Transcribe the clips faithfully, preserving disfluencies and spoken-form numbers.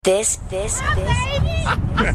This, this, this.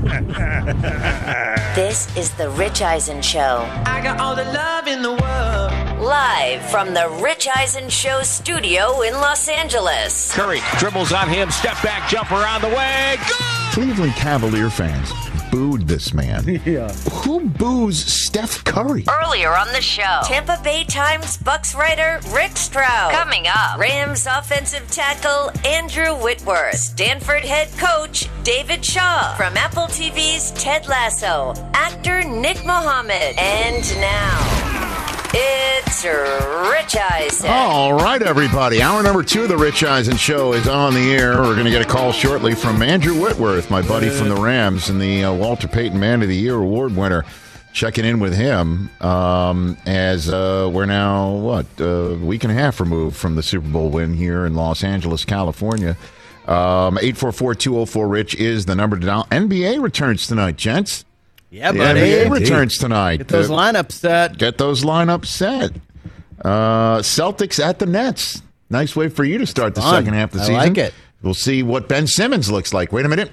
This is the Rich Eisen Show. I got all the love in the world. Live from the Rich Eisen Show studio in Los Angeles. Curry dribbles on him, step back, jumper on the way. Go! Cleveland Cavalier fans booed this man. Yeah. Who boos Steph Curry? Earlier on the show, Tampa Bay Times Bucks writer Rick Stroud. Coming up, Rams offensive tackle Andrew Whitworth. Stanford head coach David Shaw. From Apple T V's Ted Lasso, actor Nick Mohammed. And now, it's Rich Eisen. All right, everybody. Hour number two of the Rich Eisen Show is on the air. We're going to get a call shortly from Andrew Whitworth, my buddy from the Rams and the uh, Walter Payton Man of the Year award winner. Checking in with him um, as uh, we're now, what, a week and a half removed from the Super Bowl win here in Los Angeles, California. Um, eight four four, two oh four, RICH is the number to dial. N B A returns tonight, gents. Yeah, The buddy. N B A Indeed. returns tonight. Get those The- lineups set. Get those lineups set. Uh, Celtics at the Nets. Nice way for you to start the Fun. second half of the I season. like it. We'll see what Ben Simmons looks like. Wait a minute.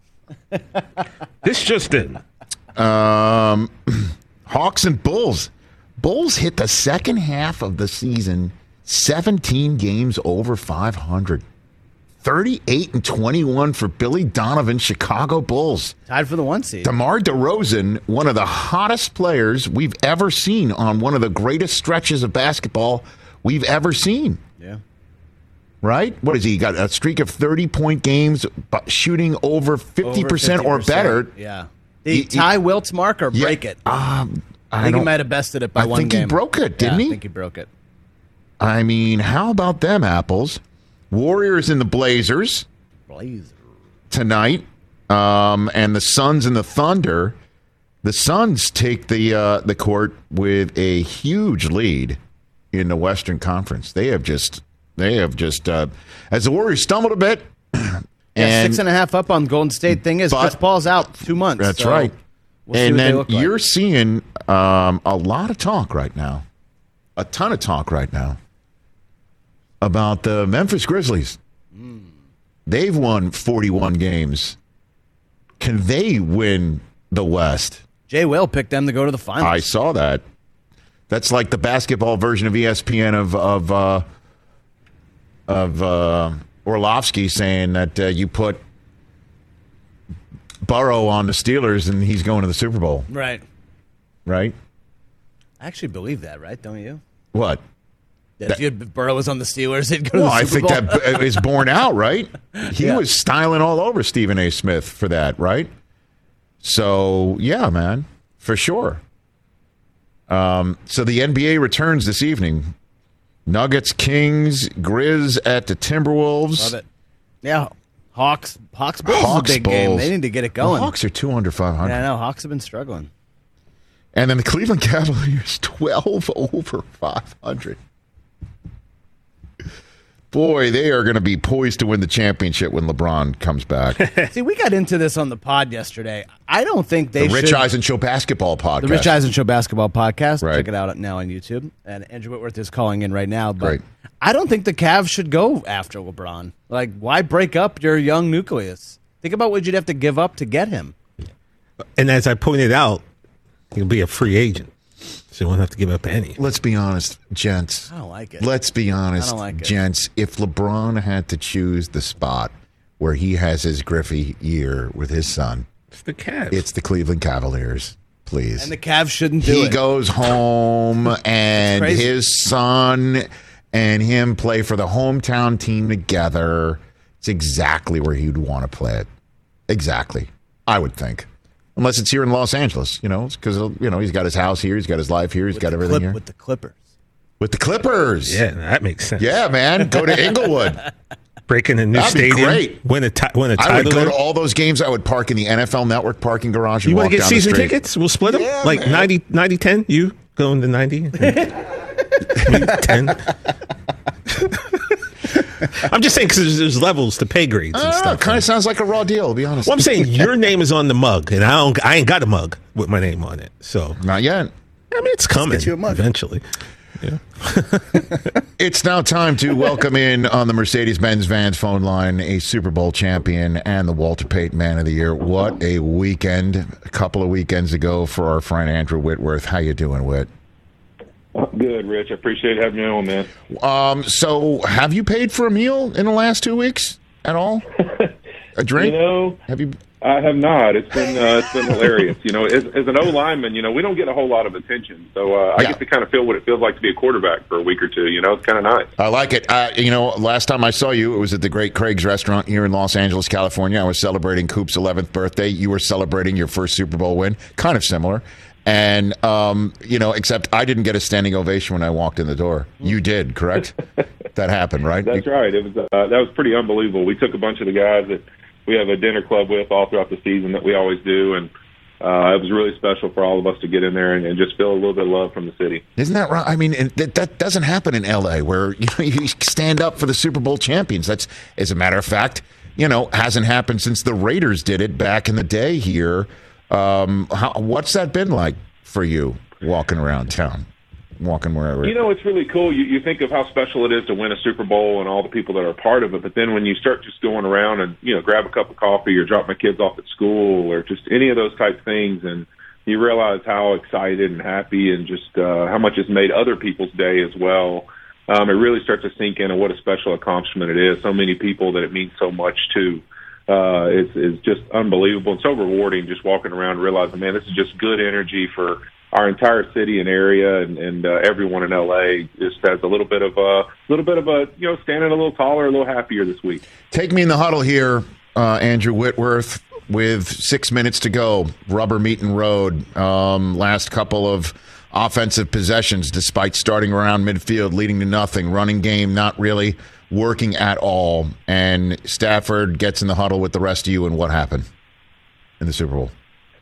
This just in. Um, Hawks and Bulls. Bulls hit the second half of the season seventeen games over five hundred. thirty-eight and twenty-one for Billy Donovan, Chicago Bulls. Tied for the one seed. DeMar DeRozan, one of the hottest players we've ever seen on one of the greatest stretches of basketball we've ever seen. Yeah. Right? What is he? Got a streak of thirty-point games, but shooting over fifty percent Over or fifty better. percent. Yeah. He- The tie Wilt's mark or Yeah, break it? Um, I, I think he don't- might have bested it by I one think game. he broke it, didn't yeah, he? I think he broke it. I mean, how about them apples? Warriors and the Blazers Blazer. tonight, um, and the Suns and the Thunder. The Suns take the uh, the court with a huge lead in the Western Conference. They have just they have just uh, as the Warriors stumbled a bit. Yeah, and six and a half up on Golden State. Thing is, but- Chris Paul's out two months. That's so right. We'll see and what they then look like. you're seeing um, a lot of talk right now, a ton of talk right now about the Memphis Grizzlies. Mm. They've won forty-one games. Can they win the West? Jay Will picked them to go to the finals. I saw that. That's like the basketball version of E S P N of of uh, of uh, Orlovsky saying that uh, you put Burrow on the Steelers and he's going to the Super Bowl, Right. right? I actually believe that, right? Don't you? What? That if you had Burrow was on the Steelers, he'd go to Well, the I Super think Bowl. that is borne out, right? He Yeah. was styling all over Stephen A. Smith for that, right? So, yeah, man, for sure. Um, so the N B A returns this evening. Nuggets, Kings, Grizz at the Timberwolves. Love it. Yeah. Hawks. Hawks Bulls Hawks is a big game. Bulls. They need to get it The going. Hawks are two under five hundred. Yeah, I know. Hawks have been struggling. And then the Cleveland Cavaliers, twelve over five hundred. Boy, they are going to be poised to win the championship when LeBron comes back. See, we got into this on the pod yesterday. I don't think they the Rich should. Eisen Show basketball podcast. The Rich Eisen Show basketball podcast. Right. Check it out now on YouTube. And Andrew Whitworth is calling in right now. But Great. I don't think the Cavs should go after LeBron. Like, why break up your young nucleus? Think about what you'd have to give up to get him. And as I pointed out, he'll be a free agent. So he won't have to give up any. Let's be honest, gents. I don't like it. Let's be honest, I don't like it. gents. If LeBron had to choose the spot where he has his Griffey year with his son, It's the Cavs. it's the Cleveland Cavaliers. Please. And the Cavs shouldn't do he it. goes home and crazy. his son and him play for the hometown team together. It's exactly where he'd want to play it. Exactly. I would think. Unless it's here in Los Angeles, you know, because, you know, he's got his house here, he's got his life here, he's With got the everything Clip- here. With the Clippers. With the Clippers. yeah, that makes sense. Yeah, man. Go to Inglewood. Breaking a new That'd be stadium. great. Win a, ti- win a I would title. go there. to all those games. I would park in the N F L Network parking garage and You walk want to get down the season street. tickets? We'll split them. Yeah, like man. ninety, ninety, ten. You going to ninety? Me, ten. I'm just saying because there's, there's levels to pay grades I and don't know. stuff. Kind of sounds like a raw deal, to be honest. Well, I'm saying your name is on the mug, and I don't. I ain't got a mug with my name on it. So Not yet. I mean, it's coming you a mug. eventually. Yeah. It's now time to welcome in on the Mercedes-Benz Vans phone line a Super Bowl champion and the Walter Payton Man of the Year. What a weekend, a couple of weekends ago for our friend Andrew Whitworth. How you doing, Whit? Good, Rich. I appreciate having you on, man. Um, so have you paid for a meal in the last two weeks at all? A drink? You know, have you? I have not. It's been uh, it's been hilarious. You know, as, as an O lineman, you know, we don't get a whole lot of attention, so uh, I yeah. get to kind of feel what it feels like to be a quarterback for a week or two. You know, it's kind of nice. I like it. Uh, you know, last time I saw you, it was at the Great Craig's Restaurant here in Los Angeles, California. I was celebrating Coop's eleventh birthday. You were celebrating your first Super Bowl win. Kind of similar. And, um, you know, except I didn't get a standing ovation when I walked in the door. You did, correct? That happened, right? That's right. It was uh, that was pretty unbelievable. We took a bunch of the guys that we have a dinner club with all throughout the season that we always do, and uh, it was really special for all of us to get in there and, and just feel a little bit of love from the city. Isn't that right? I mean, that, that doesn't happen in L A where you know you stand up for the Super Bowl champions. That's, as a matter of fact, you know, hasn't happened since the Raiders did it back in the day here. Um, how, what's that been like for you walking around town? Walking wherever. You know, it's really cool. You, you think of how special it is to win a Super Bowl and all the people that are a part of it, but then when you start just going around and, you know, grab a cup of coffee or drop my kids off at school or just any of those type things, and you realize how excited and happy and just uh, how much it's made other people's day as well, um, it really starts to sink in on what a special accomplishment it is. So many people that it means so much to. Uh, it's, it's just unbelievable and so rewarding just walking around and realizing, man, this is just good energy for our entire city and area, and, and uh, everyone in L A just has a little bit of a little bit of a you know standing a little taller, a little happier this week. Take me in the huddle here, uh, Andrew Whitworth, with six minutes to go. Rubber meeting road. Um, last couple of offensive possessions, despite starting around midfield, leading to nothing. Running game not really working at all. And Stafford gets in the huddle with the rest of you. And what happened in the Super Bowl?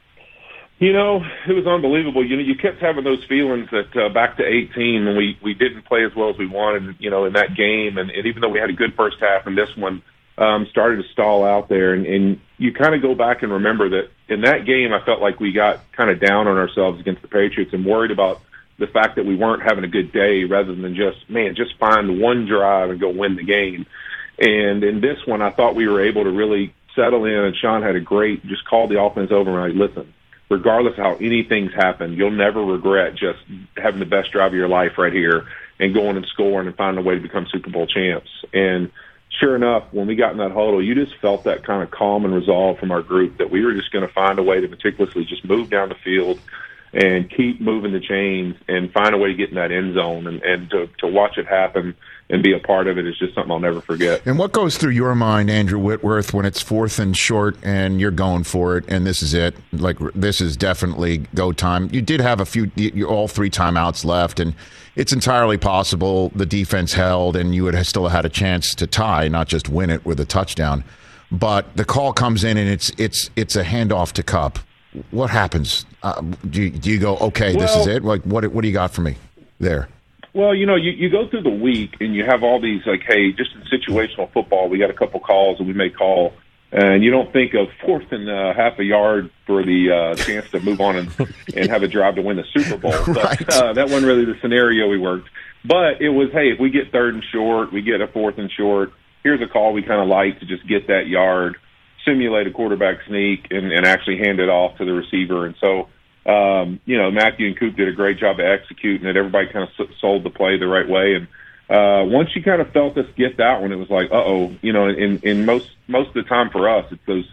You know, it was unbelievable. You know, you kept having those feelings that uh, back to eighteen when we, we didn't play as well as we wanted, you know, in that game. And, and even though we had a good first half and this one um, started to stall out there. And, and you kind of go back and remember that in that game, I felt like we got kind of down on ourselves against the Patriots and worried about the fact that we weren't having a good day rather than just, man, just find one drive and go win the game. And in this one, I thought we were able to really settle in, and Sean had a great, just called the offense over and like, listen, regardless of how anything's happened, you'll never regret just having the best drive of your life right here and going and scoring and finding a way to become Super Bowl champs. And sure enough, when we got in that huddle, you just felt that kind of calm and resolve from our group that we were just going to find a way to meticulously just move down the field and keep moving the chains and find a way to get in that end zone. And, and to, to watch it happen and be a part of it is just something I'll never forget. And what goes through your mind, Andrew Whitworth, when it's fourth and short and you're going for it and this is it? Like, this is definitely go time. You did have a few, you, all three timeouts left, and it's entirely possible the defense held and you would have still had a chance to tie, not just win it with a touchdown. But the call comes in and it's it's it's a handoff to Kupp. What happens? Uh, do, you, do you go, okay, well, this is it? Like, what what do you got for me there? Well, you know, you, you go through the week and you have all these, like, hey, just in situational football, we got a couple calls and we may call, and you don't think of fourth and uh, half a yard for the uh, chance to move on and, and have a drive to win the Super Bowl. Right. But uh, that wasn't really the scenario we worked. But it was, hey, if we get third and short, we get a fourth and short, here's a call we kind of like to just get that yard, simulate a quarterback sneak, and, and actually hand it off to the receiver. And so, um, you know, Matthew and Coop did a great job of executing it. Everybody kind of sold the play the right way. And uh, once you kind of felt us get that one, it was like, uh-oh. You know, in, in most most of the time for us, it's those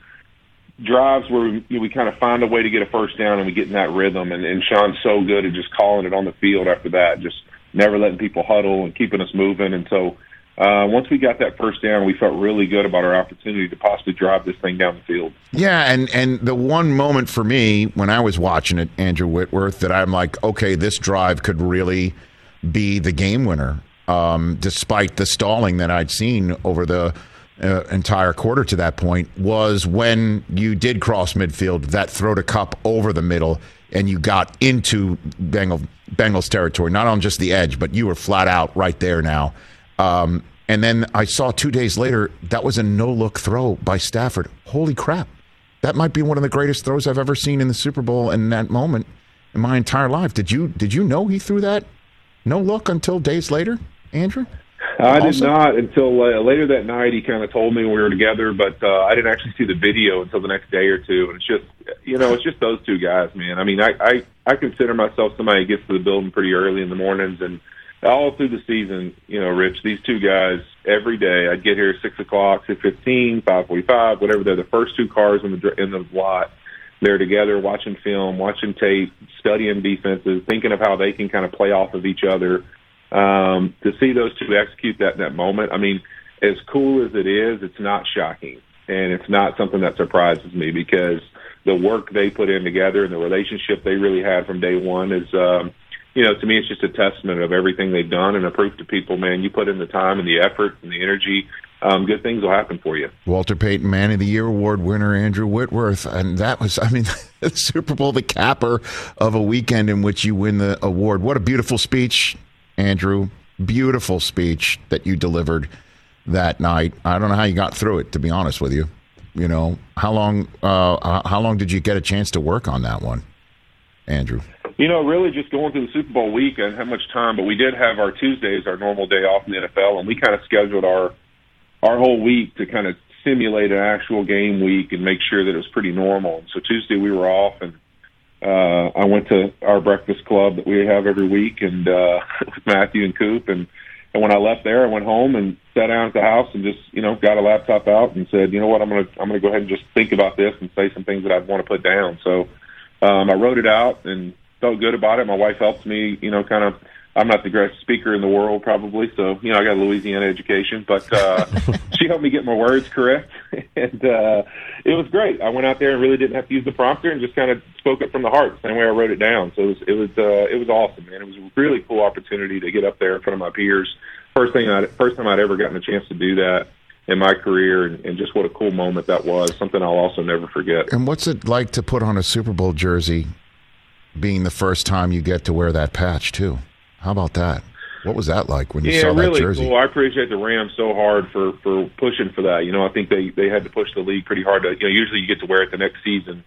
drives where we, you know, we kind of find a way to get a first down and we get in that rhythm. And, and Sean's so good at just calling it on the field after that, just never letting people huddle and keeping us moving. And so Uh, once we got that first down, we felt really good about our opportunity to possibly drive this thing down the field. Yeah, and, and the one moment for me when I was watching it, Andrew Whitworth, that I'm like, okay, this drive could really be the game winner, um, despite the stalling that I'd seen over the uh, entire quarter to that point, was when you did cross midfield, that throw to Kupp over the middle, and you got into Bengal, Bengals territory, not on just the edge, but you were flat out right there now. Um, and then I saw two days later, that was a no-look throw by Stafford. Holy crap. That might be one of the greatest throws I've ever seen in the Super Bowl in that moment in my entire life. Did you did you know he threw that no look until days later, Andrew? I also? did not until uh, later that night. He kind of told me when we were together, but uh, I didn't actually see the video until the next day or two. And it's just, you know, it's just those two guys, man. I mean, I, I, I consider myself somebody who gets to the building pretty early in the mornings, and all through the season, you know, Rich, these two guys, every day, I'd get here at six o'clock, six fifteen, five forty-five, whatever. They're the first two cars in the in the lot. They're together watching film, watching tape, studying defenses, thinking of how they can kind of play off of each other. Um, to see those two execute that in that moment, I mean, as cool as it is, it's not shocking. And it's not something that surprises me, because the work they put in together and the relationship they really had from day one is, um, you know, to me, it's just a testament of everything they've done and a proof to people, man, you put in the time and the effort and the energy, um, good things will happen for you. Walter Payton Man of the Year Award winner Andrew Whitworth. And that was, I mean, the Super Bowl, the capper of a weekend in which you win the award. What a beautiful speech, Andrew. Beautiful speech that you delivered that night. I don't know how you got through it, to be honest with you. You know, how long, uh, how long did you get a chance to work on that one, Andrew? You know, really just going through the Super Bowl week, I didn't have much time, but we did have our Tuesdays, our normal day off in the N F L, and we kind of scheduled our our whole week to kind of simulate an actual game week and make sure that it was pretty normal. So Tuesday we were off, and uh, I went to our breakfast club that we have every week, and uh, with Matthew and Coop, and and when I left there, I went home and sat down at the house and just, you know, got a laptop out and said, you know what, I'm gonna I'm gonna go ahead and just think about this and say some things that I'd want to put down. So um, I wrote it out and felt good about it. My wife helped me, you know, kind of. I'm not the greatest speaker in the world, probably, so, you know, I got a Louisiana education, but uh, she helped me get my words correct, and uh, it was great. I went out there and really didn't have to use the prompter and just kind of spoke it from the heart, the same way I wrote it down. So it was it was uh, it was awesome, man. It was a really cool opportunity to get up there in front of my peers. First thing, I first time I'd ever gotten a chance to do that in my career, and, and just what a cool moment that was. Something I'll also never forget. And what's it like to put on a Super Bowl jersey, being the first time you get to wear that patch too? How about that? What was that like when you yeah, saw that really jersey? Cool. I appreciate the Rams so hard for, for pushing for that. You know, I think they, they had to push the league pretty hard. To, you know, usually you get to wear it the next season,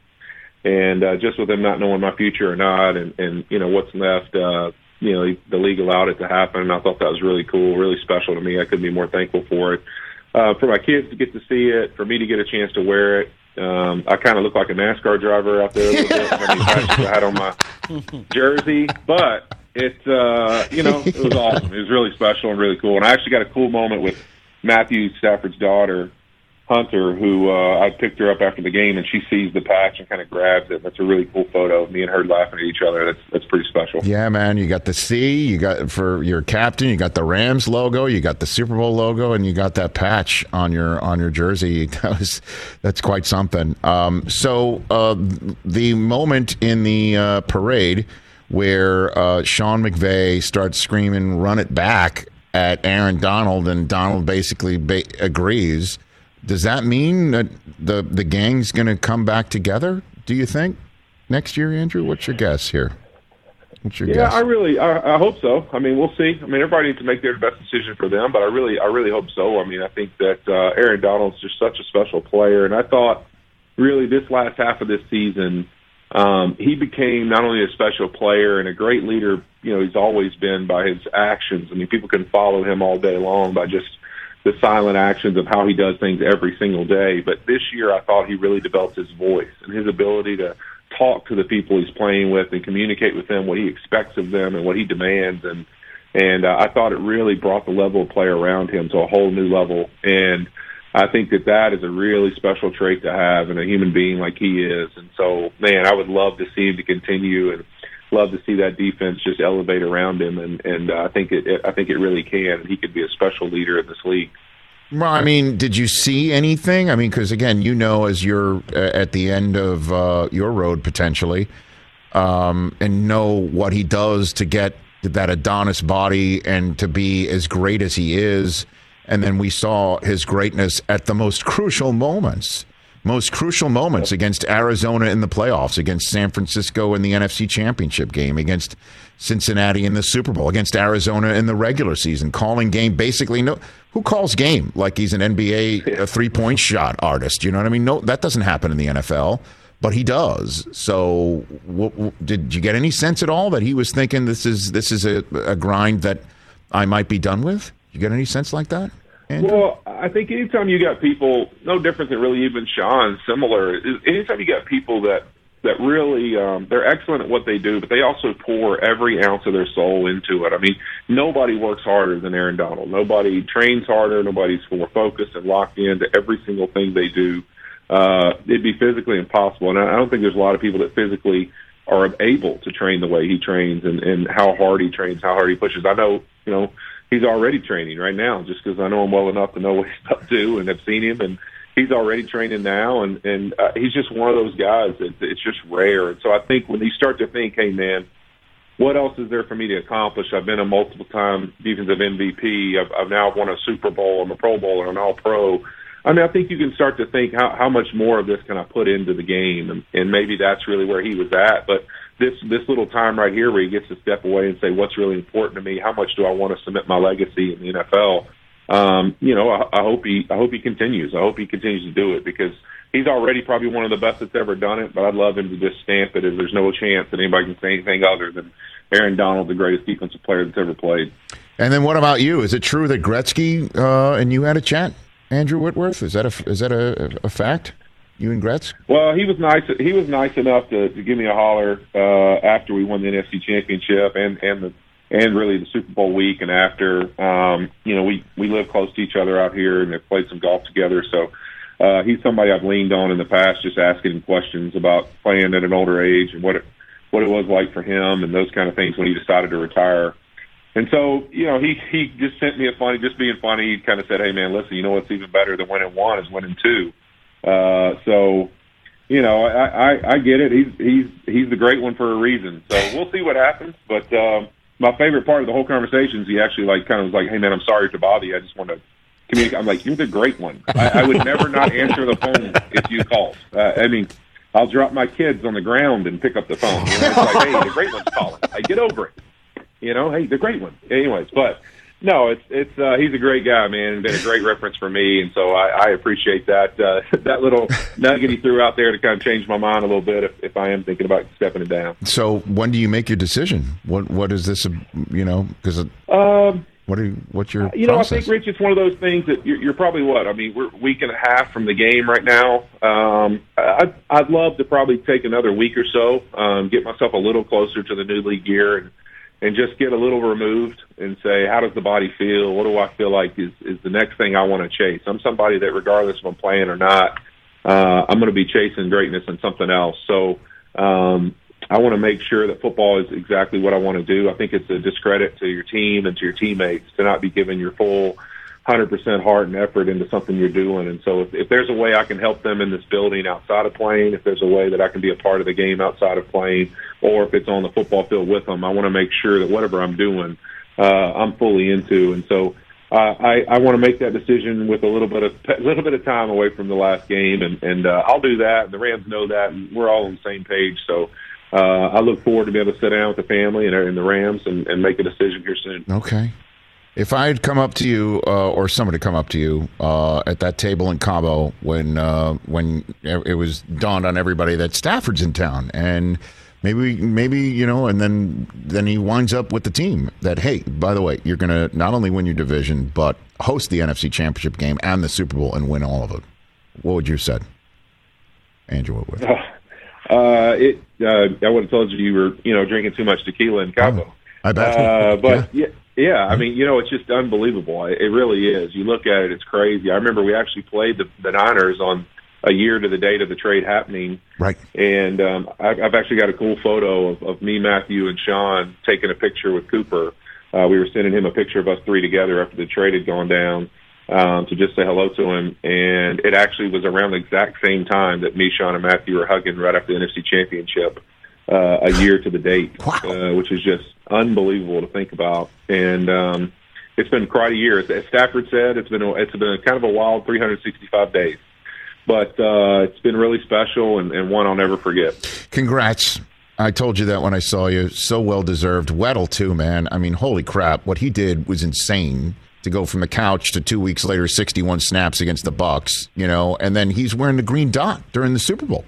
and uh, just with them not knowing my future or not, and, and you know what's left, uh, you know, the league allowed it to happen, and I thought that was really cool, really special to me. I couldn't be more thankful for it. Uh, for my kids to get to see it, for me to get a chance to wear it. Um, I kind of look like a NASCAR driver out there a little bit. I mean, I had on my jersey, but. It, uh, you know, it was awesome. It was really special and really cool. And I actually got a cool moment with Matthew Stafford's daughter, Hunter, who uh, I picked her up after the game, and she sees the patch and kind of grabs it. That's a really cool photo of me and her laughing at each other. That's that's pretty special. Yeah, man. You got the C, you got for your captain, you got the Rams logo, you got the Super Bowl logo, and you got that patch on your on your jersey. That was that's quite something. Um, so uh, the moment in the uh, parade where uh, Sean McVay starts screaming, "Run it back," at Aaron Donald, and Donald basically ba- agrees. Does that mean that the the gang's going to come back together, do you think, next year, Andrew? What's your guess here? What's your yeah, guess? I really, I, I hope so. I mean, we'll see. I mean, everybody needs to make their best decision for them, but I really, I really hope so. I mean, I think that uh, Aaron Donald's just such a special player, and I thought really this last half of this season, Um, he became not only a special player and a great leader, you know, he's always been by his actions. I mean, people can follow him all day long by just the silent actions of how he does things every single day. But this year I thought he really developed his voice and his ability to talk to the people he's playing with and communicate with them what he expects of them and what he demands. And, and uh, I thought it really brought the level of play around him to a whole new level. And I think that that is a really special trait to have in a human being like he is. And so, man, I would love to see him to continue and love to see that defense just elevate around him. And, and uh, I think it, it, I think it really can. He could be a special leader in this league. Well, I mean, did you see anything? I mean, because, again, you know, as you're uh, at the end of uh, your road potentially, um, and know what he does to get that Adonis body and to be as great as he is. And then we saw his greatness at the most crucial moments, most crucial moments against Arizona in the playoffs, against San Francisco in the N F C Championship game, against Cincinnati in the Super Bowl, against Arizona in the regular season, calling game basically no. Who calls game like he's an N B A a three-point shot artist? You know what I mean? No, that doesn't happen in the N F L. but he does. So, w- w- did you get any sense at all that he was thinking this is this is a, a grind that I might be done with? You get any sense like that, Andrew? Well, I think anytime you got people, no different than really even Sean, similar. Anytime you got people that that really um, they're excellent at what they do, but they also pour every ounce of their soul into it. I mean, nobody works harder than Aaron Donald. Nobody trains harder. Nobody's more focused and locked into every single thing they do. Uh, it'd be physically impossible, and I don't think there's a lot of people that physically are able to train the way he trains and, and how hard he trains, how hard he pushes. I know, you know, he's already training right now just because I know him well enough to know what he's up to and have seen him, and he's already training now, and, and uh, he's just one of those guys that it's just rare. And so I think when you start to think, hey, man, what else is there for me to accomplish? I've been a multiple-time defensive M V P. I've, I've now won a Super Bowl. I'm a Pro Bowler, an All-Pro. I mean, I think you can start to think how, how much more of this can I put into the game, and, and maybe that's really where he was at. But this this little time right here where he gets to step away and say, what's really important to me? How much do I want to cement my legacy in the N F L? Um, you know, I, I hope he I hope he continues. I hope he continues to do it because he's already probably one of the best that's ever done it. But I'd love him to just stamp it as there's no chance that anybody can say anything other than Aaron Donald, the greatest defensive player that's ever played. And then what about you? Is it true that Gretzky uh, and you had a chat, Andrew Whitworth? Is that a is that a, a fact? You and Gretz? Well, he was nice. He was nice enough to, to give me a holler uh, after we won the N F C Championship and and the. and really the Super Bowl week and after. Um, you know, we, we live close to each other out here and have played some golf together. So uh, he's somebody I've leaned on in the past, just asking him questions about playing at an older age and what it, what it was like for him and those kind of things when he decided to retire. And so, you know, he, he just sent me a funny, just being funny, he kind of said, hey, man, listen, you know what's even better than winning one is winning two. Uh, so, you know, I, I, I get it. He's, he's, he's the great one for a reason. So we'll see what happens. But, um, my favorite part of the whole conversation is he actually like kind of was like, hey, man, I'm sorry to bother you. I just want to communicate. I'm like, you're the great one. I, I would never not answer the phone if you called. Uh, I mean, I'll drop my kids on the ground and pick up the phone. You know, it's like, hey, the great one's calling. I get over it. You know, hey, the great one. Anyways, but no, it's it's uh, he's a great guy, man, and been a great reference for me, and so I, I appreciate that uh, that little nugget he threw out there to kind of change my mind a little bit if, if I am thinking about stepping it down. So when do you make your decision? What what is this? You know, because um, what are you, what's your you know? process? I think Rich, it's one of those things that you're, you're probably what I mean. We're a week and a half from the game right now. Um, I'd, I'd love to probably take another week or so, um, get myself a little closer to the new league year, and. And just get a little removed and say, how does the body feel? What do I feel like is, is the next thing I want to chase? I'm somebody that regardless if I'm playing or not, uh, I'm going to be chasing greatness and something else. So um, I want to make sure that football is exactly what I want to do. I think it's a discredit to your team and to your teammates to not be giving your full one hundred percent heart and effort into something you're doing. And so if, if there's a way I can help them in this building outside of playing, if there's a way that I can be a part of the game outside of playing, or if it's on the football field with them, I want to make sure that whatever I'm doing, uh, I'm fully into. And so uh, I, I want to make that decision with a little bit of a little bit of time away from the last game, and, and uh, I'll do that. And the Rams know that, and we're all on the same page. So uh, I look forward to be able to sit down with the family and, and the Rams and, and make a decision here soon. Okay. If I had come up to you, uh, or somebody come up to you uh, at that table in Cabo when uh, when it was dawned on everybody that Stafford's in town, and maybe maybe you know, and then then he winds up with the team that, hey, by the way, you're going to not only win your division but host the N F C Championship game and the Super Bowl and win all of it. What would you have said, Andrew Whitworth? Uh, uh, it uh, I would have told you you were you know drinking too much tequila in Cabo. Oh, I bet. Uh, but yeah. yeah. Yeah, I mean, you know, it's just unbelievable. It really is. You look at it, it's crazy. I remember we actually played the, the Niners on a year to the date of the trade happening. Right. And um, I've, I've actually got a cool photo of, of me, Matthew, and Sean taking a picture with Cooper. Uh, we were sending him a picture of us three together after the trade had gone down um, to just say hello to him. And it actually was around the exact same time that me, Sean, and Matthew were hugging right after the N F C Championship. Uh, a year to the date, wow. uh, which is just unbelievable to think about. And um, it's been quite a year. As Stafford said, it's been a, it's been a kind of a wild three hundred sixty-five days, but uh, it's been really special and, and one I'll never forget. Congrats. I told you that when I saw you. So well deserved. Weddle too, man. I mean, holy crap! What he did was insane. To go from the couch to two weeks later, sixty-one snaps against the Bucs, you know, and then he's wearing the green dot during the Super Bowl.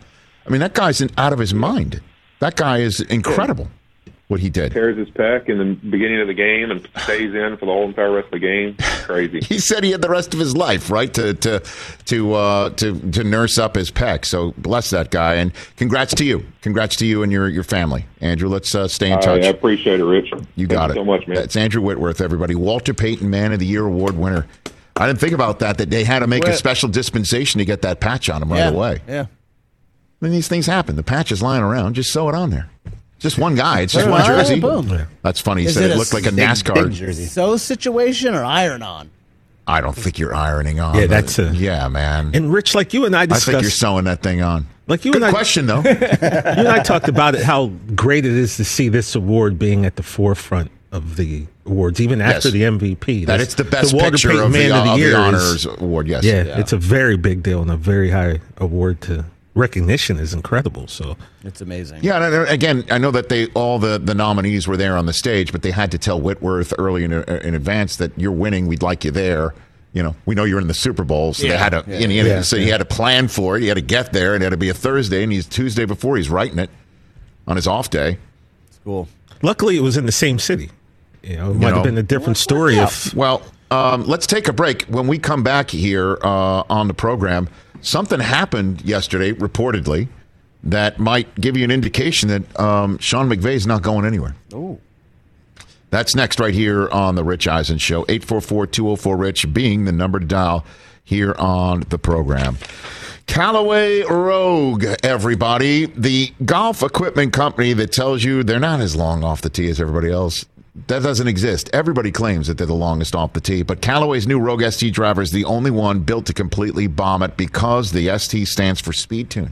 I mean, that guy's out of his mind. That guy is incredible. What he did. Tears his pec in the beginning of the game and stays in for the whole entire rest of the game. Crazy. He said he had the rest of his life, right, to to to uh, to to nurse up his pec. So bless that guy, and congrats to you. Congrats to you and your your family, Andrew. Let's uh, stay in touch. I appreciate it, Rich. You got Thank it you so much, man. That's Andrew Whitworth, everybody. Walter Payton Man of the Year award winner. I didn't think about that. That they had to make Whit. a special dispensation to get that patch on him right yeah, away. Yeah. I mean, these things happen. The patch is lying around. Just sew it on there. Just one guy. It's just oh, one jersey. Boom. That's funny. He is said it, it looked like a big, NASCAR big jersey. Sew situation or iron on? I don't think you're ironing on. Yeah, that's a yeah, man. And Rich, like you and I discussed, I think you're sewing that thing on. Like you Good and I, question though. you and I talked about it. How great it is to see this award being at the forefront of the awards, even after yes. the M V P. That it's the best the picture Payton of Man the, of the, of year the honors is, award. Yes, yeah, yeah, it's a very big deal and a very high award to. Recognition is incredible, so it's amazing. Yeah, and again, I know that they all the, the nominees were there on the stage, but they had to tell Whitworth early in, in advance that you're winning. We'd like you there. You know, we know you're in the Super Bowl, so yeah, they had to. Yeah, you know, yeah, so yeah. he had to plan for it. He had to get there, and it had to be a Thursday, and he's Tuesday before he's writing it on his off day. It's cool. Luckily, it was in the same city. You know, it might know, have been a different story if. Well, um, let's take a break. When we come back here uh, on the program, something happened yesterday, reportedly, that might give you an indication that um, Sean McVay is not going anywhere. Oh. That's next right here on The Rich Eisen Show. eight four four, two oh four, RICH being the number to dial here on the program. Callaway Rogue, everybody. The golf equipment company that tells you they're not as long off the tee as everybody else. That doesn't exist. Everybody claims that they're the longest off the tee, but Callaway's new Rogue S T driver is the only one built to completely bomb it because the S T stands for Speed Tune.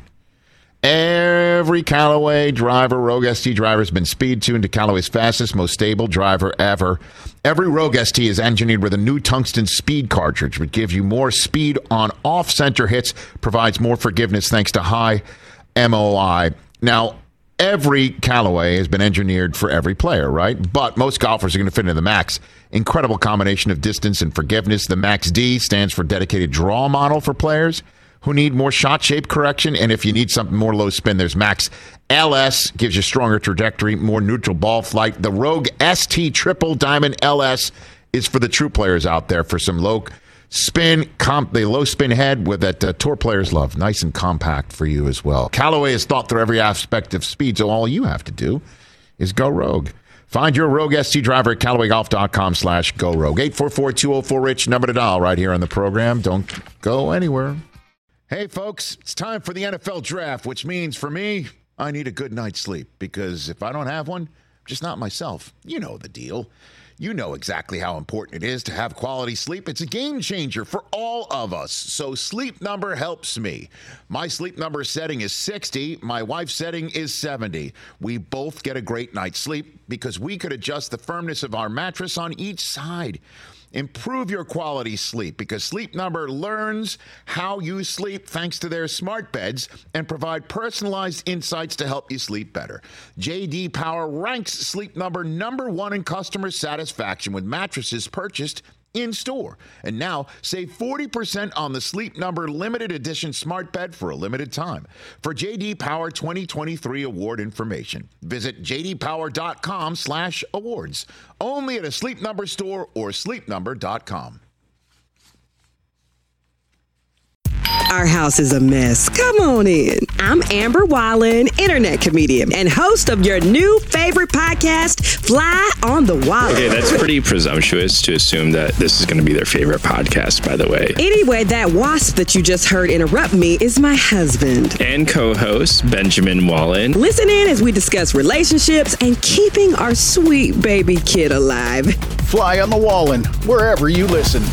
Every Callaway driver, Rogue S T driver, has been speed tuned to Callaway's fastest, most stable driver ever. Every Rogue S T is engineered with a new tungsten speed cartridge, which gives you more speed on off-center hits, provides more forgiveness thanks to high M O I. Now, every Callaway has been engineered for every player, right? But most golfers are going to fit into the Max. Incredible combination of distance and forgiveness. The Max D stands for dedicated draw model for players who need more shot shape correction. And if you need something more low spin, there's Max L S, gives you stronger trajectory, more neutral ball flight. The Rogue S T Triple Diamond L S is for the true players out there for some low spin, comp, the low spin head with that uh, tour players love. Nice and compact for you as well. Callaway has thought through every aspect of speed, so all you have to do is go Rogue. Find your Rogue S T driver at Callaway Golf dot com slash go Rogue. eight four four, two oh four, RICH, number to dial right here on the program. Don't go anywhere. Hey, folks, it's time for the N F L draft, which means for me, I need a good night's sleep because if I don't have one, I'm just not myself. You know the deal. You know exactly how important it is to have quality sleep. It's a game changer for all of us. So Sleep Number helps me. My Sleep Number setting is sixty. My wife's setting is seventy. We both get a great night's sleep because we could adjust the firmness of our mattress on each side. Improve your quality sleep because Sleep Number learns how you sleep thanks to their smart beds and provide personalized insights to help you sleep better. J D Power ranks Sleep Number number one in customer satisfaction with mattresses purchased in store. And now save forty percent on the Sleep Number limited edition smart bed for a limited time. For J D Power twenty twenty-three award information, visit j d power dot com slash awards. Only at a Sleep Number store or sleep number dot com. Our house is a mess. Come on in. I'm Amber Wallen, internet comedian and host of your new favorite podcast, Fly on the Wallen. Okay, that's pretty presumptuous to assume that this is going to be their favorite podcast, by the way. Anyway, that wasp that you just heard interrupt me is my husband. And co-host, Benjamin Wallen. Listen in as we discuss relationships and keeping our sweet baby kid alive. Fly on the Wallen, wherever you listen.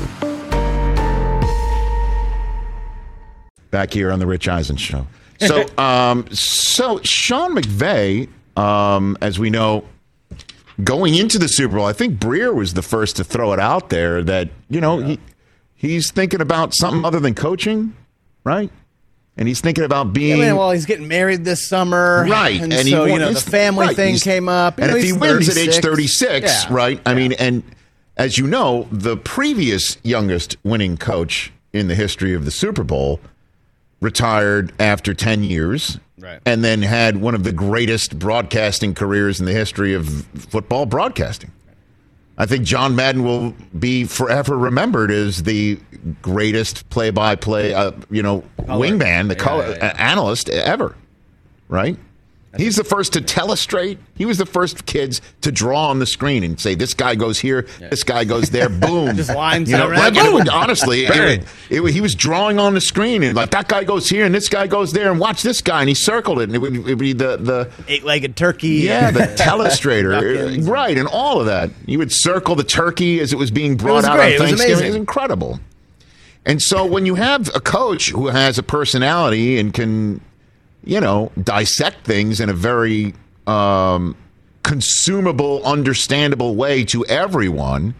Back here on the Rich Eisen Show. So, um, so Sean McVay, um, as we know, going into the Super Bowl, I think Breer was the first to throw it out there that, you know, yeah. he he's thinking about something other than coaching, right? And he's thinking about being... Yeah, well, he's getting married this summer. Right. And, and so, he, you know, the family right, thing came up. You and know, if he wins at age thirty-six, yeah. right? I yeah. mean, and as you know, the previous youngest winning coach in the history of the Super Bowl retired after ten years, right. and then had one of the greatest broadcasting careers in the history of football broadcasting. I think John Madden will be forever remembered as the greatest play-by-play, uh, you know, color. wingman, the yeah, color yeah, yeah. analyst ever, right? He's the first to telestrate. He was the first kids to draw on the screen and say, this guy goes here, yeah. this guy goes there, boom. Just lines you know, around. Like, would, honestly, it, it, it, he was drawing on the screen and like, that guy goes here and this guy goes there and watch this guy. And he circled it. And it would, it would be the, the eight-legged turkey. Yeah, the telestrator. Right, and all of that. He would circle the turkey as it was being brought was out great. on It was Thanksgiving. amazing. It was incredible. And so when you have a coach who has a personality and can, you know, dissect things in a very um, consumable, understandable way to everyone,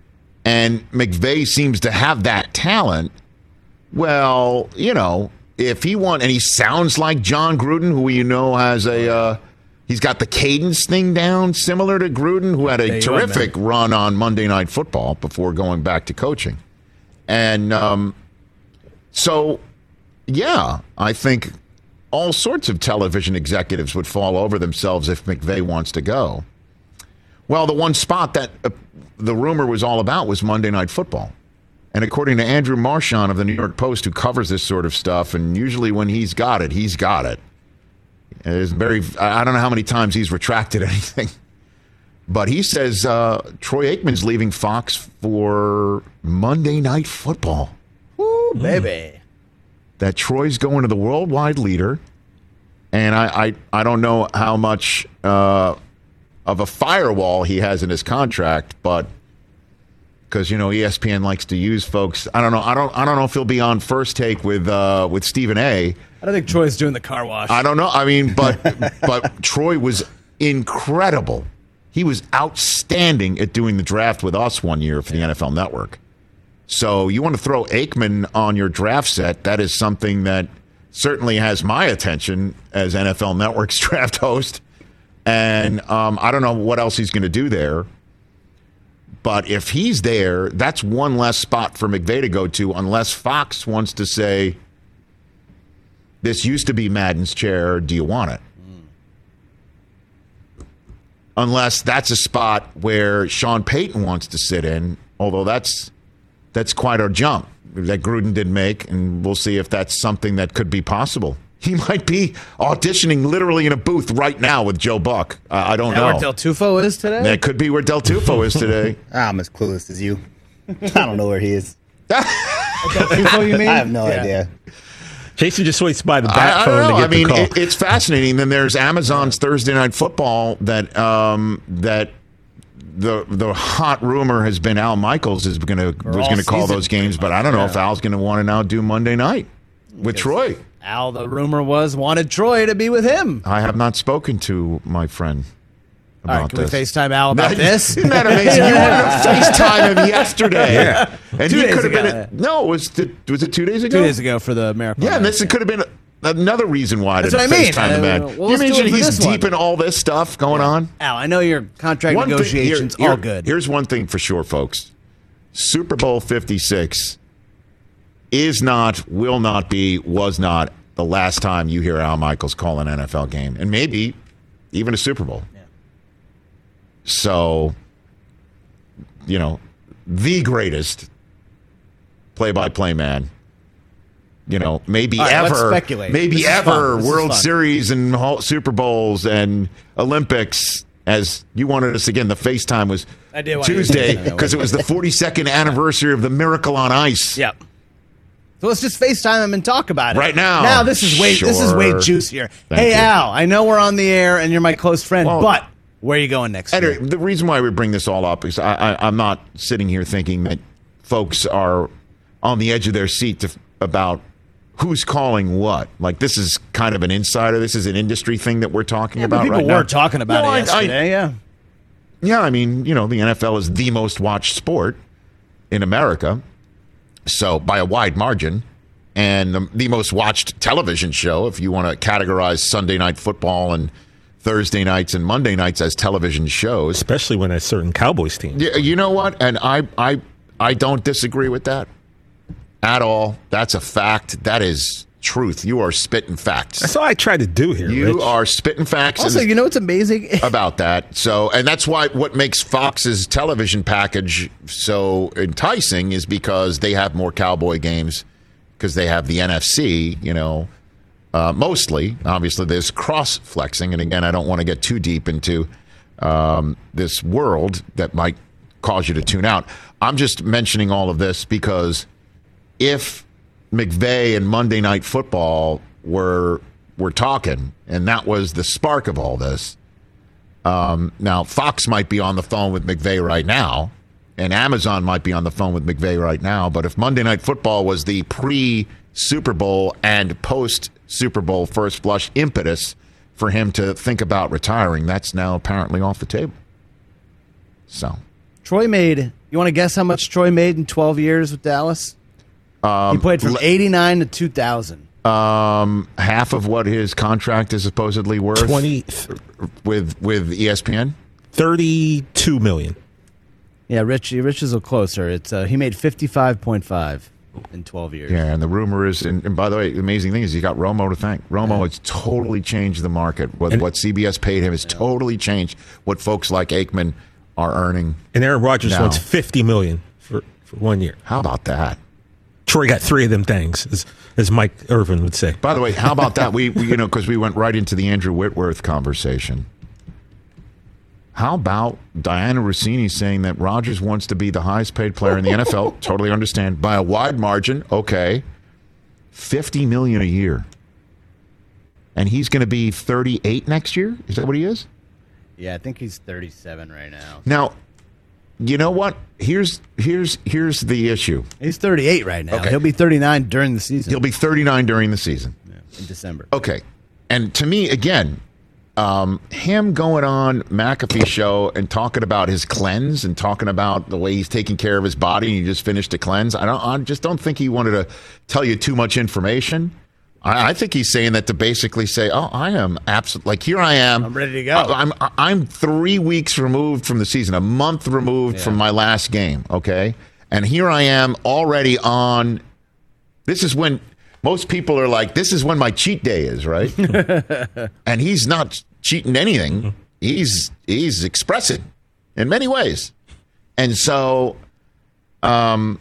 and McVay seems to have that talent, well, you know, if he wants, and he sounds like John Gruden, who you know has a, uh, he's got the cadence thing down, similar to Gruden, who had a terrific run on Monday Night Football before going back to coaching. And um, so, yeah, I think all sorts of television executives would fall over themselves if McVay wants to go. Well, the one spot that uh, the rumor was all about was Monday Night Football. And according to Andrew Marchand of the New York Post, who covers this sort of stuff, and usually when he's got it, he's got it. It's very, I don't know how many times he's retracted anything. But he says uh, Troy Aikman's leaving Fox for Monday Night Football. Woo, baby. That Troy's going to the worldwide leader, and I, I, I don't know how much uh, of a firewall he has in his contract, but because you know E S P N likes to use folks. I don't know. I don't. I don't know if he'll be on First Take with uh, with Stephen A. I don't think Troy's doing the car wash. I don't know. I mean, but but Troy was incredible. He was outstanding at doing the draft with us one year for the yeah. N F L Network. So you want to throw Aikman on your draft set, that is something that certainly has my attention as N F L Network's draft host. And um, I don't know what else he's going to do there. But if he's there, that's one less spot for McVay to go to unless Fox wants to say, this used to be Madden's chair, do you want it? Mm. Unless that's a spot where Sean Payton wants to sit in, although that's... That's quite a jump that Gruden did make, and we'll see if that's something that could be possible. He might be auditioning literally in a booth right now with Joe Buck. Uh, I don't know. know. Where Del Tufo is today? That could be where Del Tufo is today. I'm as clueless as you. I don't know where he is. Del Tufo, you mean? I have no yeah. idea. Jason just waits by the back I, I phone don't know. to get I mean, the call. It, it's fascinating. Then there's Amazon's Thursday Night Football that um, that. The the hot rumor has been Al Michaels is going to was going to call those games, but I don't know yeah. if Al's going to want to now do Monday night with Troy. Al, the rumor was, wanted Troy to be with him. I have not spoken to my friend about All right, can this. we FaceTime Al about that, this? Isn't that amazing? You wanted to FaceTime him yesterday. Yeah. And two he days could have ago. been at, no, was the, was it two days ago? Two days ago for the marathon. Yeah, and this could have been another reason why I That's didn't what I mean. FaceTime the man. Uh, well, you let's do mentioned it for he's this deep one. in all this stuff going yeah. on. Al, I know your contract one negotiations thing, here, all here, good. Here's one thing for sure, folks. Super Bowl fifty-six is not, will not be, was not the last time you hear Al Michaels call an N F L game, and maybe even a Super Bowl. Yeah. So, you know, the greatest play-by-play man. You know, maybe right, ever, maybe ever World Series and Super Bowls and Olympics. As you wanted us again, the FaceTime was Tuesday because it was the forty-second anniversary of the Miracle on Ice. Yep. So let's just FaceTime him and talk about it right now. Now this is way sure. this is way juicier. Thank hey you. Al, I know we're on the air and you're my close friend, well, but where are you going next anyway, year? The reason why we bring this all up is I, I, I'm not sitting here thinking that folks are on the edge of their seat to, about who's calling what. Like, this is kind of an insider. This is an industry thing that we're talking yeah, about people right were now. talking about no, it I, yesterday, I, yeah. Yeah, I mean, you know, the N F L is the most watched sport in America, so by a wide margin, and the, the most watched television show, if you want to categorize Sunday Night Football and Thursday nights and Monday nights as television shows. Especially when a certain Cowboys team. Yeah, you know what? And I, I, I don't disagree with that at all. That's a fact. That is truth. You are spitting facts. That's all I try to do here. You Rich. are spitting facts. Also, you know what's amazing about that? So, and that's why what makes Fox's television package so enticing is because they have more Cowboy games because they have the N F C, you know, uh, mostly. Obviously, there's cross-flexing. And again, I don't want to get too deep into um, this world that might cause you to tune out. I'm just mentioning all of this because if McVay and Monday Night Football were were talking, and that was the spark of all this. Um, now, Fox might be on the phone with McVay right now, and Amazon might be on the phone with McVay right now, but if Monday Night Football was the pre-Super Bowl and post-Super Bowl first flush impetus for him to think about retiring, that's now apparently off the table. So, Troy made, you want to guess how much Troy made in twelve years with Dallas? Um, he played from eighty-nine to two thousand. Um, half of what his contract is supposedly worth. Twenty with with E S P N. Thirty-two million. Yeah, Rich. Rich is a little closer. It's uh, he made fifty-five point five in twelve years. Yeah, and the rumor is, and, and by the way, the amazing thing is, you got Romo to thank. Romo yeah. has totally changed the market. What and, what C B S paid him has yeah. totally changed what folks like Aikman are earning. And Aaron Rodgers now. wants fifty million for for one year. How about that? Troy got three of them things, as, as Mike Irvin would say. By the way, how about that? We, we you know, because we went right into the Andrew Whitworth conversation. How about Diana Rossini saying that Rodgers wants to be the highest paid player in the N F L? Totally understand. By a wide margin, okay. fifty million dollars a year. And he's going to be thirty-eight next year? Is that what he is? Yeah, I think he's thirty-seven right now. Now, you know what? Here's here's here's the issue. He's thirty-eight right now. Okay. He'll be thirty-nine during the season. He'll be thirty-nine during the season. Yeah, in December. Okay. And to me, again, um, him going on McAfee show and talking about his cleanse and talking about the way he's taking care of his body and he just finished a cleanse, I don't I just don't think he wanted to tell you too much information. I, I think he's saying that to basically say, "Oh, I am absolutely like here. I am. I'm ready to go. I, I'm I'm three weeks removed from the season, a month removed yeah. from my last game. Okay, and here I am already on. This is when most people are like, this is when my cheat day is, right? And he's not cheating anything. He's he's expressing in many ways, and so, um,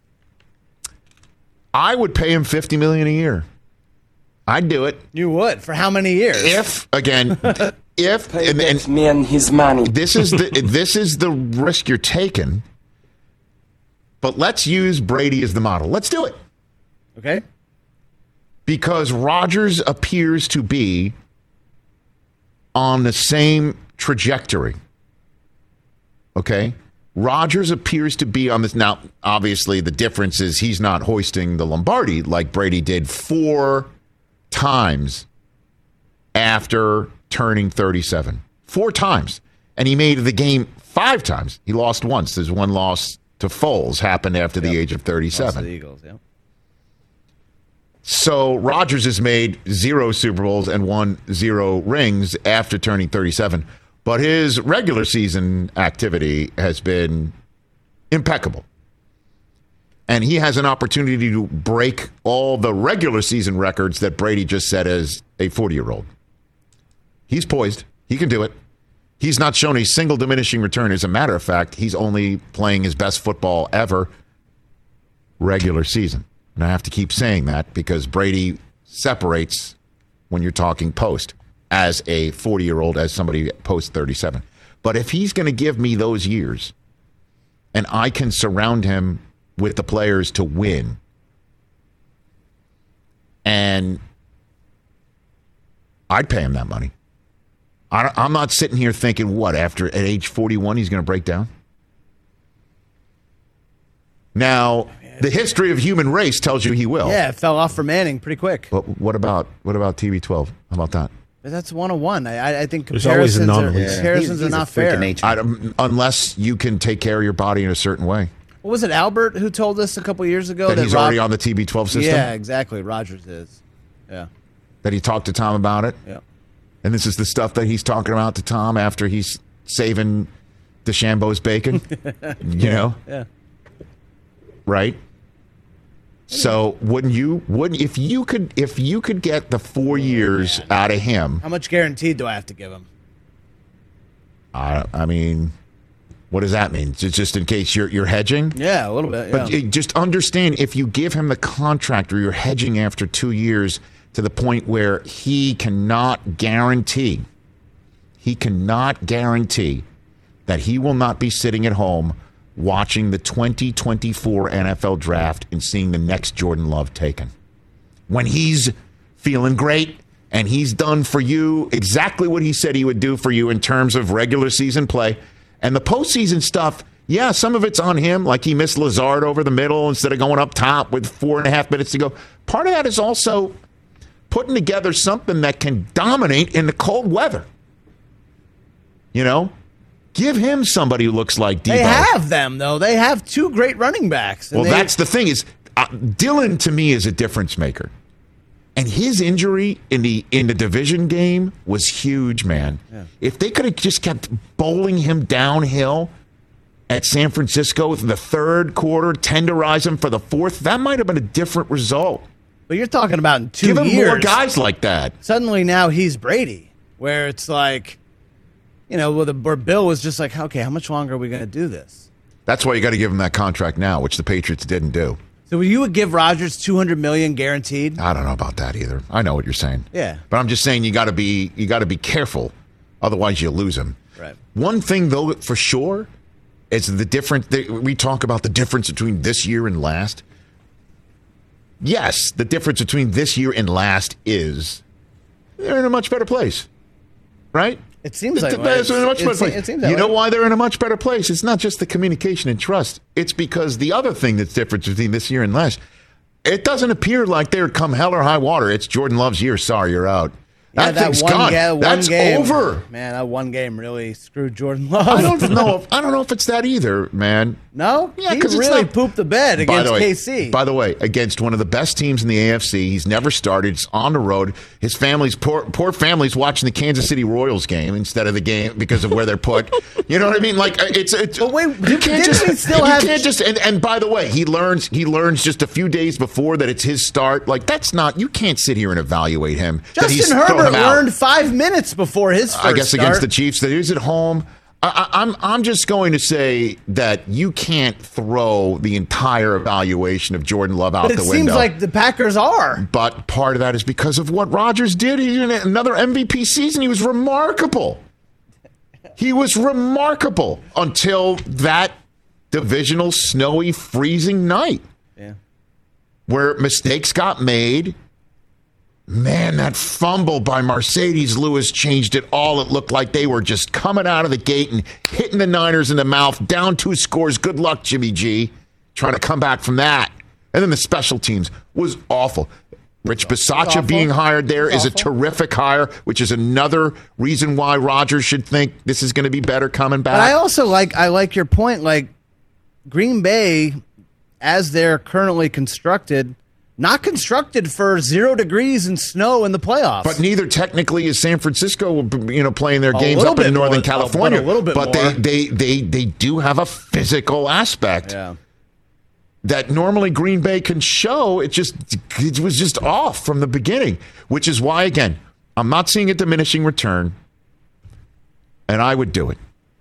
I would pay him fifty million dollars a year. I'd do it. You would? For how many years? If, again, if... Pay and, and, me and his money. This is the this is the risk you're taking, but let's use Brady as the model. Let's do it. Okay. Because Rodgers appears to be on the same trajectory. Okay? Rodgers appears to be on this. Now, obviously, the difference is he's not hoisting the Lombardi like Brady did four times after turning thirty-seven. Four times. And he made the game five times. He lost once. There's one loss to Foles happened after yep. the age of thirty-seven. Lost to the Eagles, yeah. So Rodgers has made zero Super Bowls and won zero rings after turning thirty-seven. But his regular season activity has been impeccable. And he has an opportunity to break all the regular season records that Brady just set as a forty-year-old. He's poised. He can do it. He's not shown a single diminishing return. As a matter of fact, he's only playing his best football ever regular season. And I have to keep saying that because Brady separates when you're talking post as a forty-year-old, as somebody post thirty-seven. But if he's going to give me those years and I can surround him with the players to win, and I'd pay him that money. I, I'm not sitting here thinking, what, after at age forty-one he's going to break down? Now, the history of human race tells you he will. Yeah, it fell off for Manning pretty quick. But what about what about T B twelve? How about that? But that's one oh one. I, I think There's comparisons always are, yeah. comparisons he's, he's are not fair. I, unless you can take care of your body in a certain way. What was it, Albert, who told us a couple years ago that, that he's Rod- already on the T B twelve system? Yeah, exactly. Rodgers is. Yeah. That he talked to Tom about it? Yeah. And this is the stuff that he's talking about to Tom after he's saving DeChambeau's bacon? You know? Yeah. Right? So wouldn't you? Wouldn't if you could if you could get the four years oh, out of him? How much guaranteed do I have to give him? I I mean, what does that mean? Just just in case you're you're hedging? Yeah, a little bit. Yeah. But you just understand, if you give him the contract or you're hedging after two years to the point where he cannot guarantee, he cannot guarantee that he will not be sitting at home watching the twenty twenty-four N F L draft and seeing the next Jordan Love taken. When he's feeling great and he's done for you exactly what he said he would do for you in terms of regular season play. And the postseason stuff, yeah, some of it's on him, like he missed Lazard over the middle instead of going up top with four and a half minutes to go. Part of that is also putting together something that can dominate in the cold weather. You know? Give him somebody who looks like Debo. They have them, though. They have two great running backs. Well, they, that's the thing is, uh, Dillon to me is a difference maker, and his injury in the in the division game was huge, man. Yeah. If they could have just kept bowling him downhill at San Francisco in the third quarter, tenderize him for the fourth, that might have been a different result. But you're talking about in two Give him years. more guys like that. Suddenly now he's Brady, where it's like, you know, where, the, where Bill was just like, okay, how much longer are we going to do this? That's why you got to give him that contract now, which the Patriots didn't do. So you would give Rodgers two hundred million dollars guaranteed? I don't know about that either. I know what you're saying. Yeah. But I'm just saying you got to be you got to be careful, otherwise you lose him. Right. One thing though, for sure, is the difference. We talk about the difference between this year and last. Yes, the difference between this year and last is they're in a much better place, right? It seems like they're in a much better place. It seems that you know way. why they're in a much better place? It's not just the communication and trust. It's because the other thing that's different between this year and last, it doesn't appear like they're come hell or high water. It's Jordan Love's year. Sorry, you're out. Yeah, that, that thing's one gone. Ga- one That's game, over. Man, that one game really screwed Jordan Love. I don't know. If, I don't know if it's that either, man. No, Yeah, he 'cause it's really not- pooped the bed By against the way- K C. By the way, against one of the best teams in the A F C, he's never started. He's on the road. His family's poor, poor family's watching the Kansas City Royals game instead of the game because of where they're put. You know what I mean? Like it's. it's But wait, you didn't can't he just. still you have- can't just. And, and by the way, he learns. He learns just a few days before that it's his start. Like that's not. You can't sit here and evaluate him. that he's Justin thrown Herbert him out. learned five minutes before his first I guess start. against the Chiefs, that is at home. I, I, I'm I'm just going to say that you can't throw the entire evaluation of Jordan Love out But it the seems window. like the Packers are. But part of that is because of what Rodgers did. He did another M V P season. He was remarkable. He was remarkable until that divisional, snowy, freezing night. Yeah. Where mistakes got made. Man, that fumble by Mercedes Lewis changed it all. It looked like they were just coming out of the gate and hitting the Niners in the mouth. Down two scores. Good luck, Jimmy G. Trying to come back from that. And then the special teams was awful. Rich Bisaccia being hired there is a terrific hire, which is another reason why Rodgers should think this is going to be better coming back. But I also like I like your point. Like Green Bay, as they're currently constructed, not constructed for zero degrees and snow in the playoffs. But neither technically is San Francisco, you know, playing their A games little up in bit Northern more, California. but a little bit but more. they, they they they do have a physical aspect Yeah. that normally Green Bay can show. It just it was just off from the beginning, which is why, again, I'm not seeing a diminishing return, and I would do it.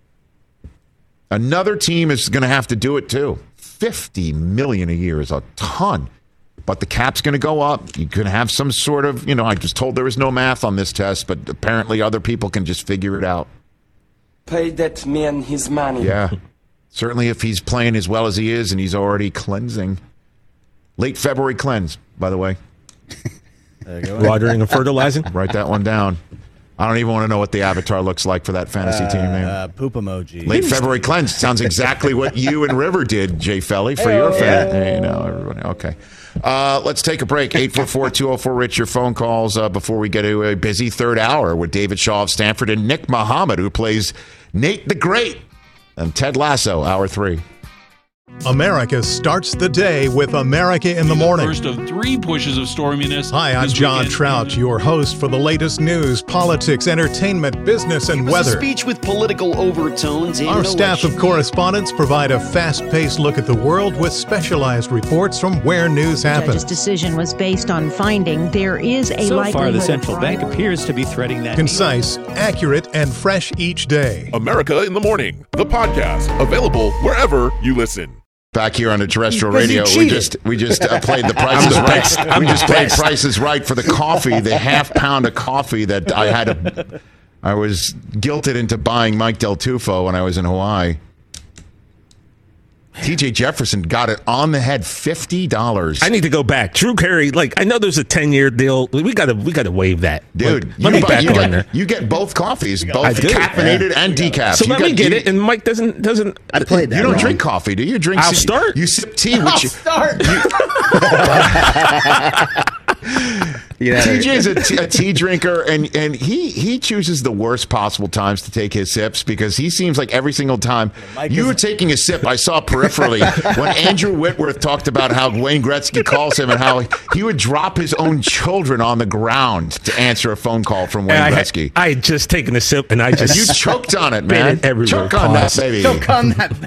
Another team is going to have to do it too. fifty million dollars a year is a ton. But the cap's going to go up. You can have some sort of, you know, I was told there was no math on this test, but apparently other people can just figure it out. Pay that man his money. Yeah. Certainly if he's playing as well as he is and he's already cleansing. Late February cleanse, by the way. There you go. Watering and fertilizing. Write that one down. I don't even want to know what the avatar looks like for that fantasy Uh, team name. uh, poop emoji. Late February cleanse sounds exactly what you and River did, Jay Felly, for your fan. You know, everybody. Okay. Uh, let's take a break. eight four four, two oh four, RICH, your phone calls uh, before we get to a busy third hour with David Shaw of Stanford and Nick Muhammad, who plays Nate the Great, and Ted Lasso, hour three. America starts the day with America in the Morning. First of three pushes of storminess. Hi, I'm John weekend. Trout, your host for the latest news, politics, entertainment, business, and it was weather. A speech with political overtones. In Our staff of correspondents provide a fast-paced look at the world with specialized reports from where news happens. The judge's decision was based on finding there is a so likelihood. So far, the central bank appears to be threading that. Concise, accurate, and fresh each day. America in the Morning, the podcast, available wherever you listen. Back here on the terrestrial radio, we just we just uh, played the Prices Right. We just played Prices Right for the coffee, the half pound of coffee that I had. A, I was guilted into buying Mike Del Tufo when I was in Hawaii. T J Jefferson got it on the head, fifty dollars. I need to go back. Drew Carey, like I know there's a ten year deal. We gotta we gotta waive that, dude. Like, let me back you on get, there. You get both coffees, both caffeinated yeah. and decaf. So you let got, me get you, it. And Mike doesn't doesn't. I played that. You don't wrong. drink coffee, do you? Drink. I'll c- start. You sip tea. I'll Which you, start. You, T J's a, t- a tea drinker, and, and he, he chooses the worst possible times to take his sips because he seems like every single time Mike you were taking a sip, I saw peripherally when Andrew Whitworth talked about how Wayne Gretzky calls him and how he would drop his own children on the ground to answer a phone call from Wayne I Gretzky. Had, I had just taken a sip, and I just... You choked on it, man. It Choke on that, baby. Choke on that,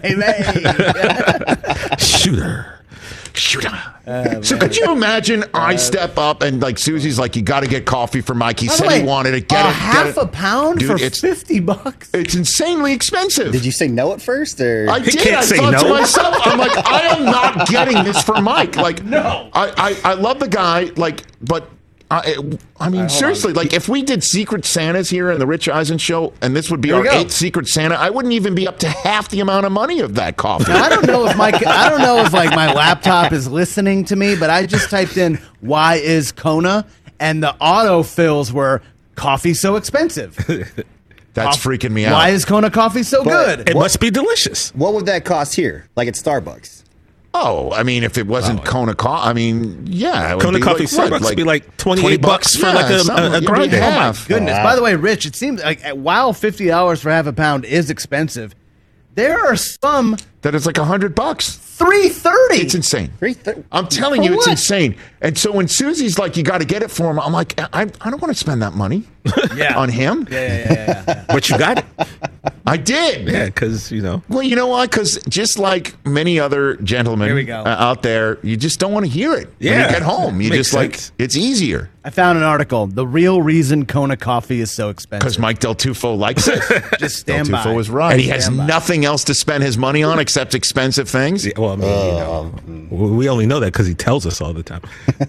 baby. Shooter. Shooter. Uh, so could you imagine uh, I step up and like Susie's like, you got to get coffee for Mike. He said way, he wanted it. Get a it. half get it. a pound Dude, for it's, fifty bucks. It's insanely expensive. Did you say no at first? Or I he did. Can't I say thought no. to myself, I'm like, I am not getting this for Mike. Like, no. I, I, I love the guy. Like, but. I, I mean, right, seriously, on. like if we did Secret Santas here in the Rich Eisen show, and this would be our eighth Secret Santa, I wouldn't even be up to half the amount of money of that coffee. Now, I don't know if my I don't know if like my laptop is listening to me, but I just typed in "why is Kona" and the autofills were "coffee so expensive." That's Coff- freaking me out. Why is Kona coffee so but good? It what, must be delicious. What would that cost here, like at Starbucks? Oh, I mean, if it wasn't oh, Kona coffee, I mean, yeah. It Kona would coffee like, Starbucks like, would be like twenty-eight bucks for yeah, like a, a, a grande. Oh, my goodness. Wow. By the way, Rich, it seems like while fifty dollars for half a pound is expensive, there are some that is like one hundred bucks. three thirty. It's insane. three thirty. I'm telling for you, what? it's insane. And so when Susie's like, you got to get it for him, I'm like, I, I don't want to spend that money yeah. on him. Yeah, yeah, yeah, yeah. But you got it. I did. Yeah, because, you know. Well, you know why? Because just like many other gentlemen we go. Uh, out there, you just don't want to hear it. Yeah. When you get home, you Makes just sense. like, it's easier. I found an article. The real reason Kona coffee is so expensive. Because Mike Del Tufo likes it. Just stand Del Tufo by. was right. And he has stand nothing by. else to spend his money on except expensive things. Yeah, well, I mean, uh, you know, we only know that because he tells us all the time.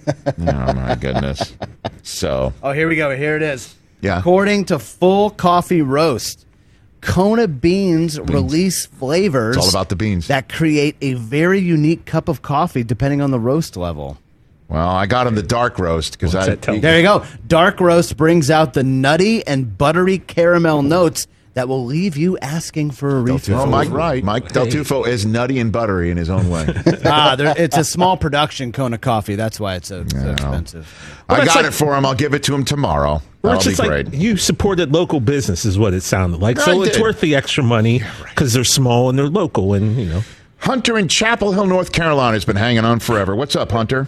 Oh, my goodness. So. Oh, here we go. Here it is. Yeah. According to Full Coffee Roast, Kona beans, beans release flavors. It's all about the beans. That create a very unique cup of coffee depending on the roast level. Well, I got him the dark roast because I. There you go. Dark roast brings out the nutty and buttery caramel notes that will leave you asking for a refill. Oh, Mike, right. Mike Del Tufo is nutty and buttery in his own way. ah, there, it's a small production Kona coffee. That's why it's so, so expensive. Well, I got like, it for him. I'll give it to him tomorrow. Well, That'll it's be like great. You supported local business is what it sounded like. So I it's did. worth the extra money because they're small and they're local and, you know. Hunter in Chapel Hill, North Carolina has been hanging on forever. What's up, Hunter?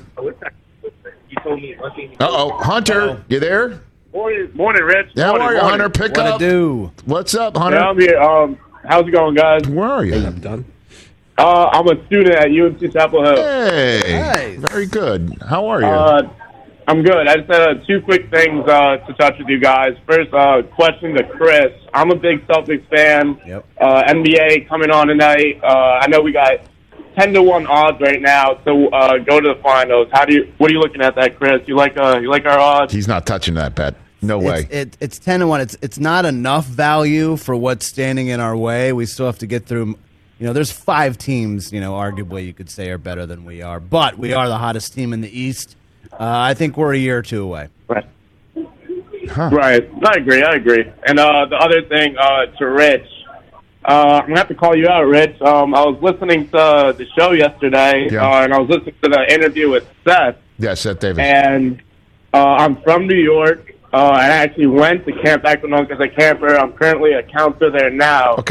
Uh-oh. Hunter, Uh-oh. you there? Morning, morning, Rich. How morning, are you, morning. Hunter? Pick what up. do? What's up, Hunter? Yeah, I'm here. Um, how's it going, guys? Where are you? I'm done. Uh, I'm a student at U N C Chapel Hill. Hey, Nice. very good. How are you? Uh, I'm good. I just had uh, two quick things uh, to touch with you guys. First, uh, question to Chris. I'm a big Celtics fan. Yep. Uh, N B A coming on tonight. Uh, I know we got ten to one odds right now to uh, go to the finals. How do you? What are you looking at that, Chris? You like uh, you like our odds? He's not touching that bet. No way. It's, it, it's ten to one. It's it's not enough value for what's standing in our way. We still have to get through. You know, there's five teams. You know, arguably you could say are better than we are, but we are the hottest team in the East. Uh, I think we're a year or two away. Right. Huh. Right. I agree. I agree. And uh, the other thing uh, to Rich, uh, I'm gonna have to call you out, Rich. Um, I was listening to the show yesterday, Yeah. uh, and I was listening to the interview with Seth. Yeah, Seth Davis. And uh, I'm from New York. Uh, I actually went to Camp Equinox as a camper. I'm currently a counselor there now. Okay.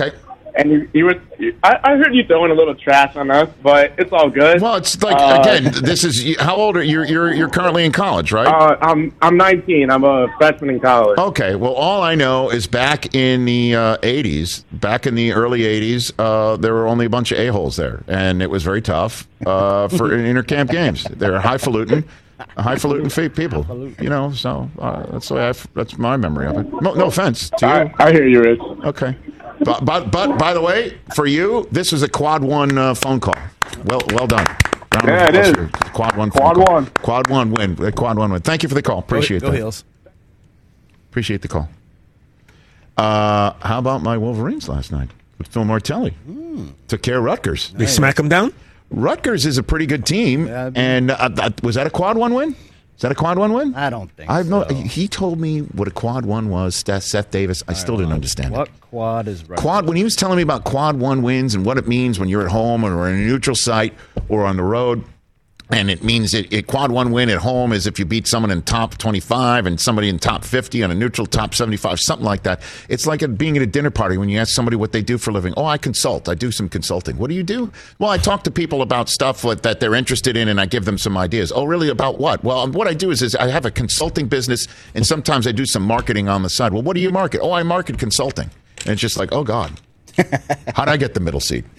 and you, you were. I, I heard you throwing a little trash on us, but it's all good. Well, it's like Uh, again, this is how old are you? You're you're currently in college, right? Uh, I'm I'm nineteen. I'm a freshman in college. Okay. Well, all I know is back in the uh, eighties, back in the early eighties, uh, there were only a bunch of a-holes there, and it was very tough uh, for intercamp games. They're highfalutin, highfalutin fe- people, you know. So uh, that's the way I f- that's my memory of it. No, no offense to you. I, I hear you, Rich. Okay. But, but but by the way, for you, this was a quad one uh, phone call. Well well done. Round Yeah, of it is. applause for Quad one. Quad phone call. one. Quad one win. Uh, Quad one win. Thank you for the call. Appreciate go, go that. Heels. Appreciate the call. Uh, how about my Wolverines last night with Phil Martelli? Mm. Took care of Rutgers. They smack them down? Rutgers is a pretty good team. Yeah, I mean- and uh, that, was that a quad one win? Is that a quad one win? I don't think I've so. no. He told me what a quad one was. Seth, Seth Davis. I still didn't understand What it. quad is right? Quad. When he was telling me about quad one wins and what it means when you're at home or in a neutral site or on the road, and it means it, it quad one win at home is if you beat someone in top twenty-five and somebody in top fifty on a neutral top seventy-five, something like that. It's like it being at a dinner party when you ask somebody what they do for a living. Oh, I consult. I do some consulting. What do you do? Well, I talk to people about stuff that, that they're interested in, and I give them some ideas. Oh, really? About what? Well, what I do is, is I have a consulting business, and sometimes I do some marketing on the side. Well, what do you market? Oh, I market consulting. And it's just like, oh, God. How'd I get the middle seat?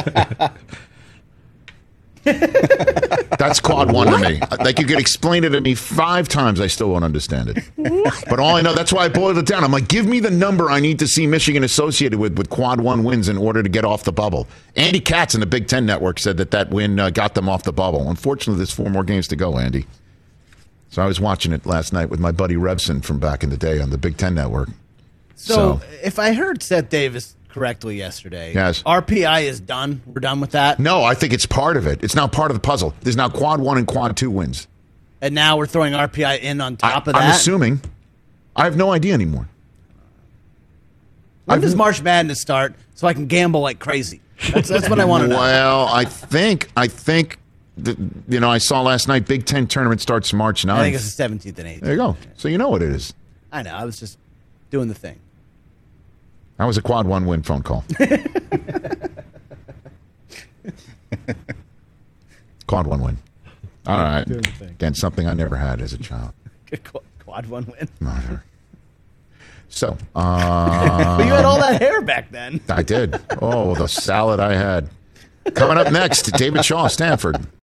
That's quad one to me. Like, you could explain it to me five times, I still won't understand it. But all I know, that's why I boiled it down. I'm like, give me the number I need to see Michigan associated with with quad one wins in order to get off the bubble. Andy Katz in the Big Ten Network said that that win uh, got them off the bubble. Unfortunately, there's four more games to go, Andy. So I was watching it last night with my buddy Rebson from back in the day on the Big Ten Network. So, So- if I heard Seth Davis correctly yesterday, Yes. R P I is done. We're done with that. No, I think it's part of it. It's now part of the puzzle. There's now quad one and quad two wins. And now we're throwing R P I in on top of that. I'm assuming. I have no idea anymore. When I've- does March Madness start so I can gamble like crazy? That's, that's what I want to know. Well, I think I think the, you know I saw last night Big Ten tournament starts March ninth. I think it's the seventeenth and eighteenth. There you go. So you know what it is. I know. I was just doing the thing. That was a quad one win phone call. Quad one win. All right. Doing the thing. Again, something I never had as a child. Quad one win. Never. So, uh, But you had all that hair back then. I did. Oh, the salad I had. Coming up next, David Shaw, Stanford.